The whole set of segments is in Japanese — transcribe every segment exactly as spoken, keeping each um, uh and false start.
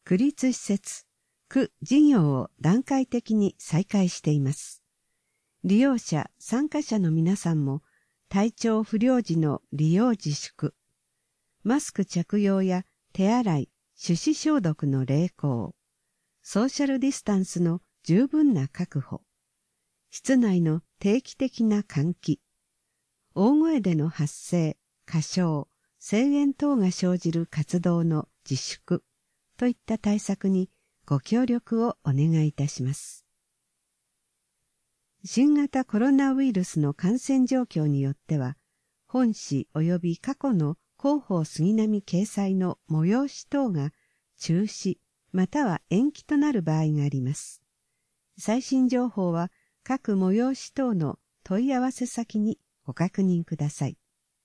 区立施設、区事業を段階的に再開しています。利用者、参加者の皆さんも体調不良時の利用自粛、マスク着用や手洗い、手指消毒の励行、ソーシャルディスタンスの十分な確保、室内の定期的な換気、大声での発声、歌唱、声援等が生じる活動の自粛といった対策にご協力をお願いいたします。新型コロナウイルスの感染状況によっては、本誌及び過去の広報杉並掲載の催し等が中止または延期となる場合があります。最新情報は各催し等の問い合わせ先にご確認ください。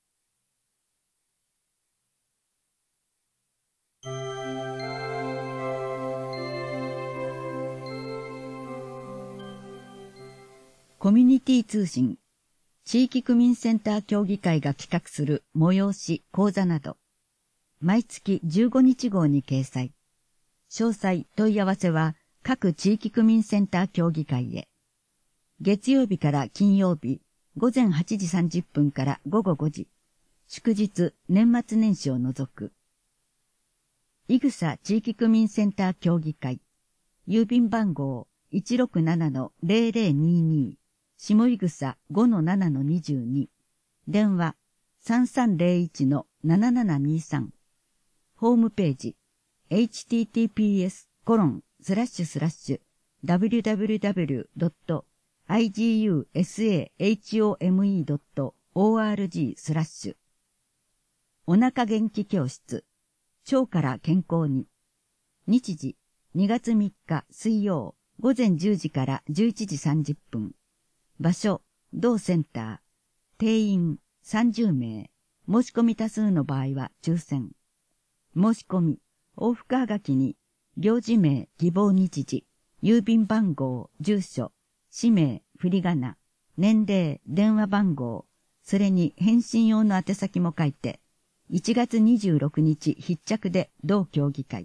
コミュニティ通信、地域区民センター協議会が企画する催し、講座など、毎月じゅうごにち号に掲載。詳細、問い合わせは各地域区民センター協議会へ。月曜日から金曜日、午前はちじさんじゅっぷんから午後ごじ、祝日、年末年始を除く。いぐさ地域区民センター協議会、郵便番号 いちろくななのゼロゼロにに、下井草 ごのななのにじゅうに、電話 さんさんゼロいちのななななにさん、ホームページ エイチティーティーピーエスコロンスラッシュスラッシュダブリューダブリューダブリュードットアイジーユーエスエーエイチオーエムイードットオーアールジースラッシュお腹元気教室、腸から健康に。日時にがつみっか水曜午前じゅうじからじゅういちじさんじゅっぷん。場所、同センター。定員さんじゅうめい。申し込み多数の場合は抽選。申し込み、往復はがきに、行事名、希望日時、郵便番号、住所、氏名、振り仮名、年齢、電話番号、それに返信用の宛先も書いて、いちがつにじゅうろくにち必着で同協議会。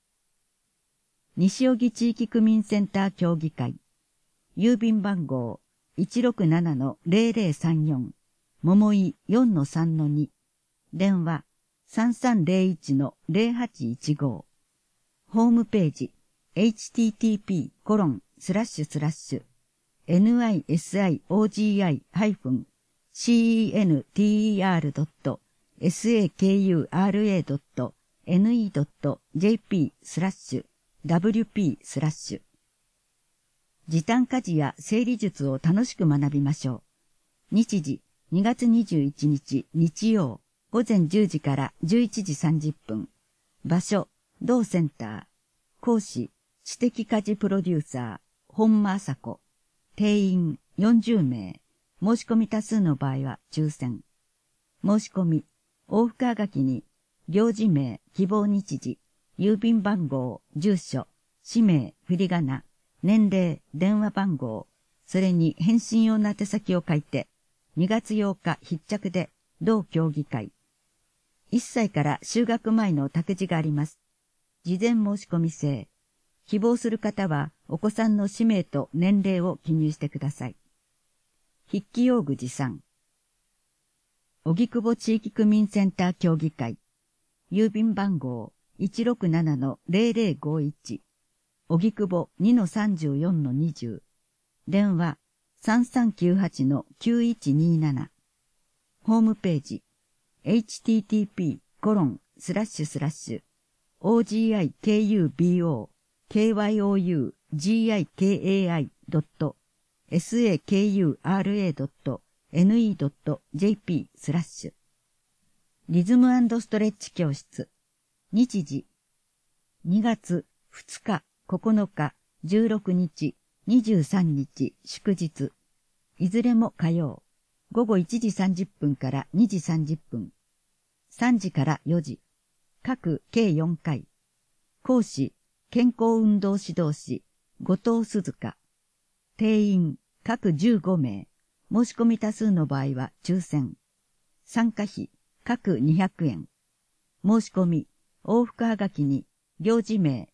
西荻地域区民センター協議会。郵便番号 いちろくななのゼロゼロさんよん、桃井 よんのさんのに、電話 さんさんゼロいちのゼロはちいちご、ホームページ エイチティーティーピーコロンスラッシュスラッシュエヌアイエスアイオージーアイハイフンシーイーエヌティーイーアールドットエスエーケーユーアールエードットエヌイードットジェーピースラッシュダブリューピースラッシュ時短家事や整理術を楽しく学びましょう。日時にがつにじゅういちにち日曜午前じゅうじからじゅういちじさんじゅっぷん。場所同センター。講師知的家事プロデューサー本間麻子。定員よんじゅうめい。申し込み多数の場合は抽選。申し込み往復はがきに行事名希望日時郵便番号、住所、氏名、振り仮名、年齢、電話番号、それに返信用の宛先を書いて、にがつようか必着で同協議会。いっさいから就学前の託児があります。事前申し込み制。希望する方はお子さんの氏名と年齢を記入してください。筆記用具持参。荻窪地域区民センター協議会。郵便番号、いちろくななのゼロゼロごいち、荻窪 にのさんじゅうよんのにじゅう、電話 さんさんきゅうはちのきゅういちになな、ホームページ エイチティーティーピーコロンスラッシュスラッシュオージーアイケーユービーオーケーワイオーユージーアイケーエーアイドットエスエーケーユーアールエードットエヌイードットジェーピースラッシュリズム&ストレッチ教室。日時にがつふつか、ここのか、じゅうろくにち、にじゅうさんにち祝日。いずれも火曜。午後いちじさんじゅっぷんからにじさんじゅっぷん。さんじからよじ。各計よんかい。講師、健康運動指導士、後藤鈴香。定員、各じゅうごめい。申し込み多数の場合は抽選。参加費、各にひゃくえん。申し込み、往復はがきに、行事名、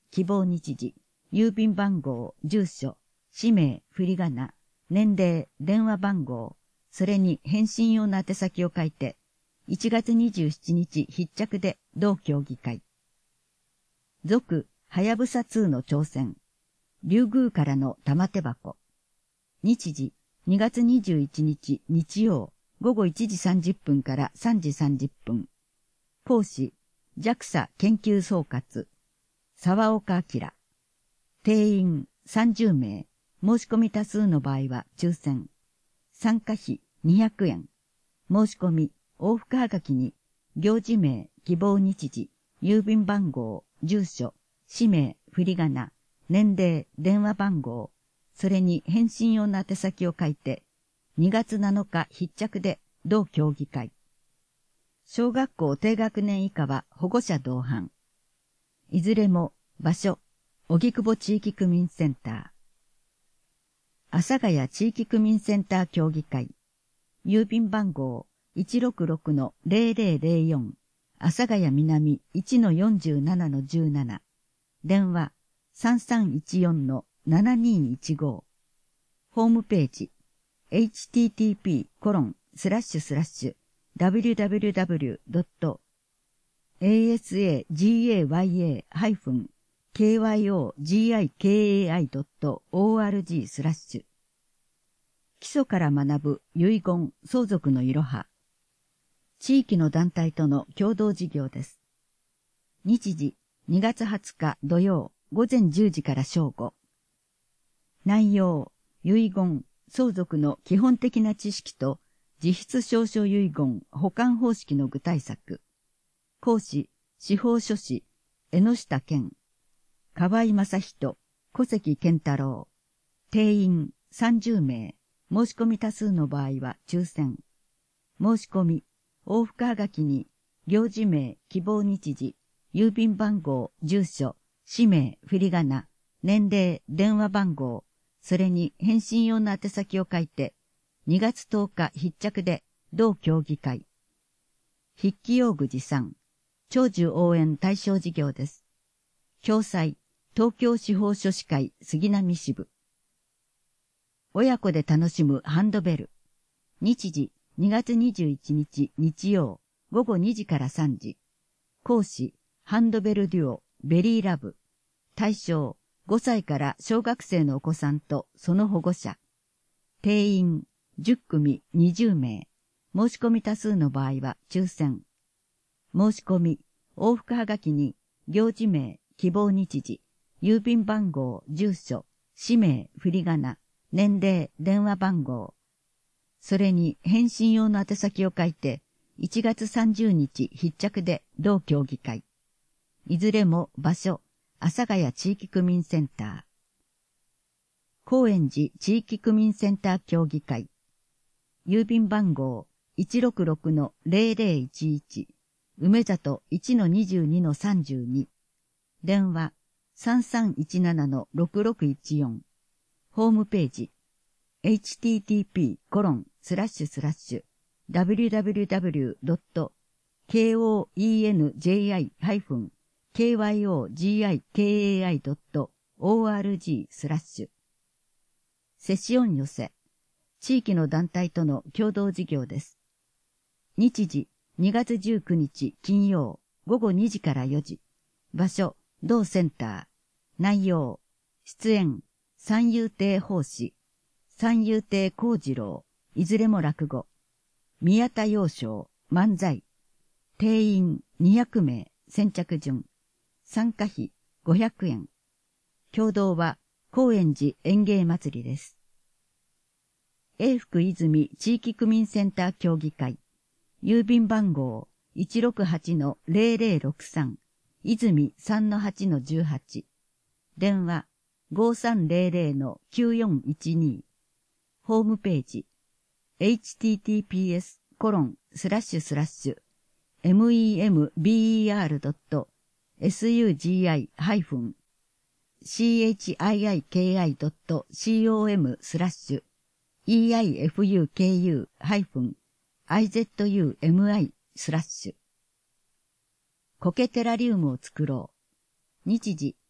希望日時、郵便番号、住所、氏名、振り仮名、年齢、電話番号、それに返信用の宛先を書いて、いちがつにじゅうしちにち必着で同協議会。続、はやぶさにの挑戦。竜宮からの玉手箱。日時、にがつにじゅういちにち日曜、ごごいちじさんじゅっぷんからさんじさんじゅっぷん。講師、ジャクサ 研究総括。沢岡明。定員さんじゅうめい。申し込み多数の場合は抽選。参加費にひゃくえん。申し込み、往復はがきに、行事名、希望日時、郵便番号、住所、氏名、振り仮名、年齢、電話番号、それに返信用の宛先を書いて、にがつなのか必着で同協議会。小学校低学年以下は保護者同伴。いずれも場所、荻窪地域区民センター。阿佐ヶ谷地域区民センター協議会。郵便番号 いちろくろくのゼロゼロゼロよん。阿佐ヶ谷南 いちのよんじゅうななのじゅうなな。電話 さんさんいちよんのななにいちご。ホームページ エイチティーティーピーコロンスラッシュスラッシュダブリューダブリューダブリュードットエーエスエージーエーワイエーハイフンケーワイオージーアイケーエーアイドットオーアールジースラッシュ基礎から学ぶ遺言相続のいろは。地域の団体との共同事業です。日時にがつはつか土曜午前じゅうじから正午。内容、遺言、相続の基本的な知識と自筆証書遺言保管方式の具体策。講師、司法書士、江下健。河合正人、小関健太郎。定員さんじゅうめい。申し込み多数の場合は抽選。申し込み、往復はがきに、行事名、希望日時、郵便番号、住所、氏名、振り仮名、年齢、電話番号、それに返信用の宛先を書いて、にがつとおか必着で同協議会。筆記用具持参、長寿応援対象事業です。共催、東京司法書士会杉並支部。親子で楽しむハンドベル。日時にがつにじゅういちにち日曜ごごにじからさんじ。講師ハンドベルデュオベリーラブ。対象ごさいから小学生のお子さんとその保護者。定員じゅっくみにじゅうめい。申し込み多数の場合は抽選。申し込み往復はがきに行事名希望日時郵便番号住所氏名振り仮名年齢、電話番号。それに返信用の宛先を書いて、いちがつさんじゅうにち必着で同協議会。いずれも場所、阿佐ヶ谷地域区民センター。高円寺地域区民センター協議会。郵便番号 いちろくろくのゼロゼロいちいち。梅里 いちのにじゅうにのさんじゅうに。電話 さんさんいちななのろくろくいちよん。ホームページ エイチティーティーピーコロンスラッシュスラッシュダブリューダブリューダブリュードットケーオーイーエヌジェイアイハイフンケーワイオージーアイケーエーアイドットオーアールジースラッシュセシオン寄せ地域の団体との共同事業です。日時にがつじゅうくにち金曜ごごにじからよじ。場所同センター。内容出演三遊亭法師、三遊亭幸次郎、いずれも落語。宮田陽章、漫才。定員にひゃくめい、先着順。参加費ごひゃくえん。共同は高円寺園芸祭りです。永福泉地域区民センター協議会。郵便番号 いちろくはちのゼロゼロろくさん、泉 さんのはちのじゅうはち。電話ごさんゼロゼロのきゅうよんいちに。ホームページ エイチティーティーピーエスコロンスラッシュスラッシュメムドットスユージーアイハイフンシーエイチアイアイケーアイドットシーオーエムスラッシュイーアイエフユーケーユーハイフンアイゼットユーエムアイスラッシュ苔テラリウムを作ろう。日時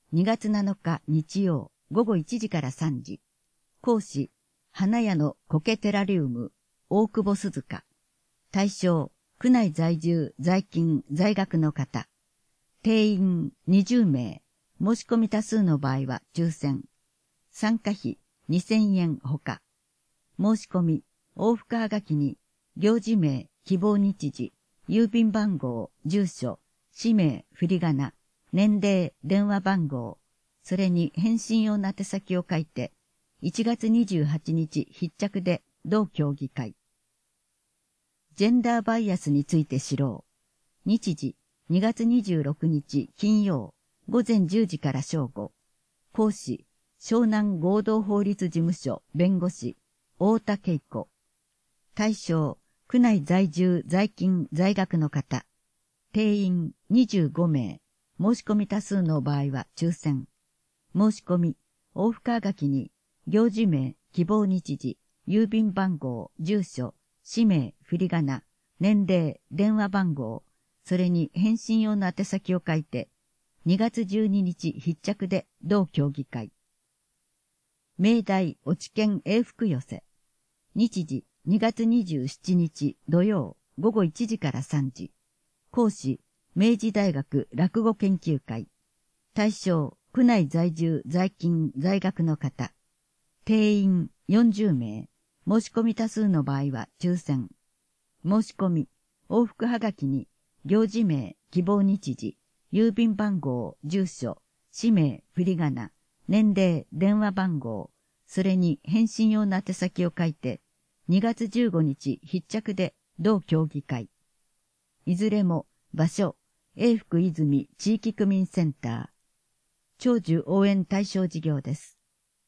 にがつなのか日曜午後いちじからさんじ。講師、花屋の苔テラリウム、大久保鈴鹿。対象、区内在住、在勤、在学の方。定員にじゅうめい。申し込み多数の場合は抽選。参加費にせんえんほか。申し込み、往復はがきに、行事名、希望日時、郵便番号、住所、氏名、振り仮名、年齢、電話番号、それに返信用の宛先を書いて、いちがつにじゅうはちにち必着で同協議会。ジェンダーバイアスについて知ろう。日時、にがつにじゅうろくにち金曜、午前じゅうじから正午。講師、湘南合同法律事務所弁護士、太田恵子。対象、区内在住、在勤、在学の方。定員にじゅうごめい。申し込み多数の場合は抽選。申し込み、往復はがきに、行事名、希望日時、郵便番号、住所、氏名、振り仮名、年齢、電話番号、それに返信用の宛先を書いて、にがつじゅうににち必着で同協議会。明大落研永福寄せ。日時にがつにじゅうしちにち土曜午後いちじからさんじ。講師、明治大学落語研究会。対象、区内在住、在勤、在学の方。定員よんじゅうめい。申し込み多数の場合は抽選。申し込み、往復はがきに、行事名、希望日時、郵便番号、住所、氏名、振り仮名、年齢、電話番号、それに返信用の宛先を書いて、にがつじゅうごにち必着で同協議会。いずれも場所、永福泉地域区民センター。長寿応援対象事業です。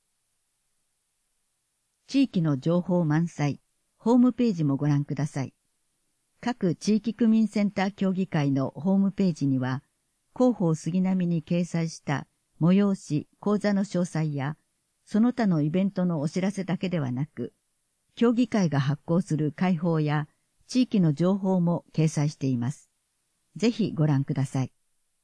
地域の情報満載、ホームページもご覧ください。各地域区民センター協議会のホームページには、広報杉並に掲載した催し、講座の詳細や、その他のイベントのお知らせだけではなく、協議会が発行する会報や地域の情報も掲載しています。ぜひご覧ください。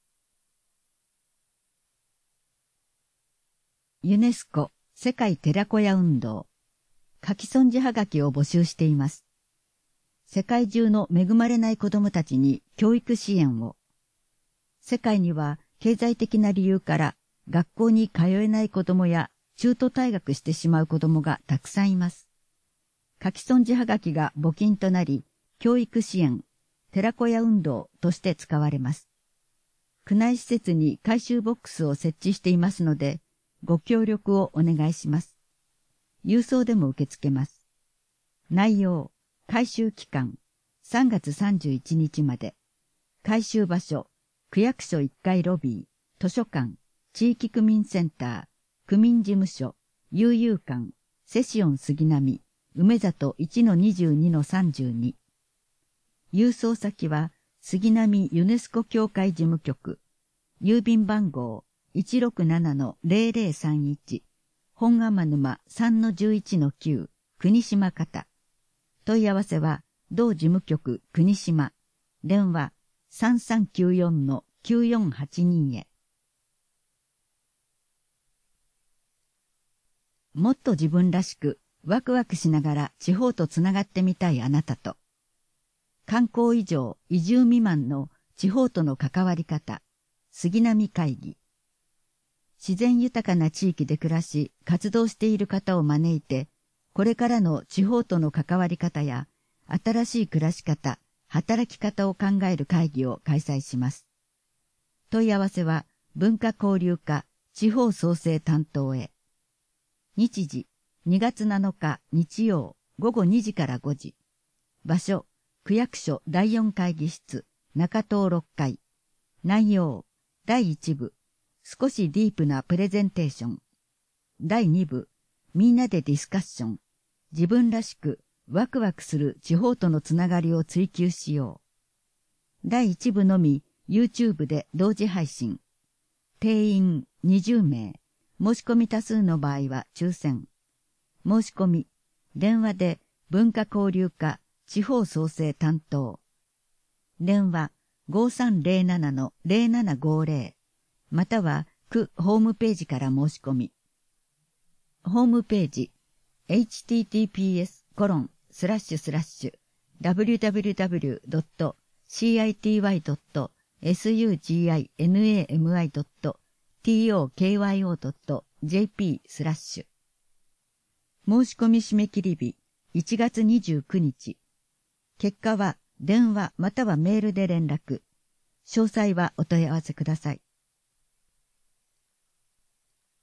ユネスコ世界寺子屋運動、書き損じはがきを募集しています。世界中の恵まれない子どもたちに教育支援を。世界には経済的な理由から学校に通えない子どもや中途退学してしまう子どもがたくさんいます。書き損じはがきが募金となり、教育支援、寺子屋運動として使われます。区内施設に回収ボックスを設置していますので、ご協力をお願いします。郵送でも受け付けます。内容、回収期間、さんがつさんじゅういちにちまで。回収場所、区役所いっかいロビー、図書館、地域区民センター、区民事務所、悠々館、セシオン杉並、梅里 いちのにじゅうにのさんじゅうに。郵送先は、杉並ユネスコ協会事務局、郵便番号 いちろくななのぜろぜろさんいち、本天沼 さんのじゅういちのきゅう、国島方。問い合わせは、同事務局国島、電話 さんさんきゅうよんのきゅうよんはちに へ。もっと自分らしく、ワクワクしながら地方とつながってみたいあなたと、観光以上、移住未満の地方との関わり方、杉並会議。自然豊かな地域で暮らし、活動している方を招いて、これからの地方との関わり方や、新しい暮らし方、働き方を考える会議を開催します。問い合わせは、文化交流課地方創生担当へ。日時、にがつなのか日曜午後にじからごじ。場所、区役所だいよん会議室、中東ろっかい。内容、だいいち部、少しディープなプレゼンテーション。だいに部、みんなでディスカッション。自分らしくワクワクする地方とのつながりを追求しよう。だいいち部のみ YouTube で同時配信。定員にじゅうめい。申し込み多数の場合は抽選。申し込み、電話で文化交流課地方創生担当。電話 ごさんぜろななのぜろななごぜろ。または区ホームページから申し込み。ホームページ エイチティーティーピーエスコロンスラッシュスラッシュダブリューダブリューダブリュードットシーアイティーワイドットエスユージーアイエヌエーエムアイドットティーオーケーワイオードットジェーピースラッシュ申し込み締め切り日いちがつにじゅうくにち。結果は電話またはメールで連絡。詳細はお問い合わせください。